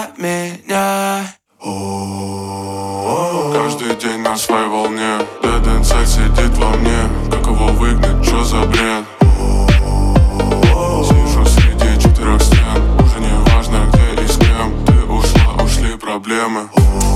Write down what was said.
за меня. Каждый день на своей волне. Dead Inside сидит во мне. Как его выгнать, чё за бред? Сижу среди 4 стен. Уже не важно где и с кем. Ты ушла, ушли проблемы.